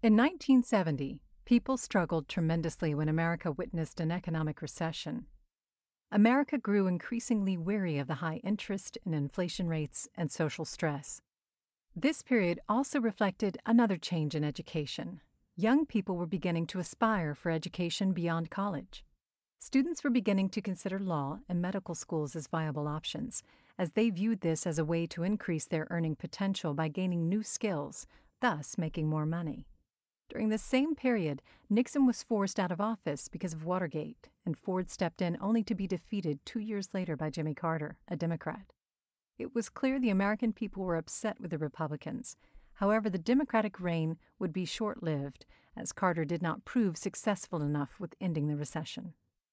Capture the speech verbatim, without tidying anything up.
In nineteen seventy, people struggled tremendously when America witnessed an economic recession. America grew increasingly weary of the high interest and inflation rates and social stress. This period also reflected another change in education. Young people were beginning to aspire for education beyond college. Students were beginning to consider law and medical schools as viable options, as they viewed this as a way to increase their earning potential by gaining new skills, thus making more money. During the same period, Nixon was forced out of office because of Watergate, and Ford stepped in only to be defeated two years later by Jimmy Carter, a Democrat. It was clear the American people were upset with the Republicans. However, the Democratic reign would be short-lived, as Carter did not prove successful enough with ending the recession.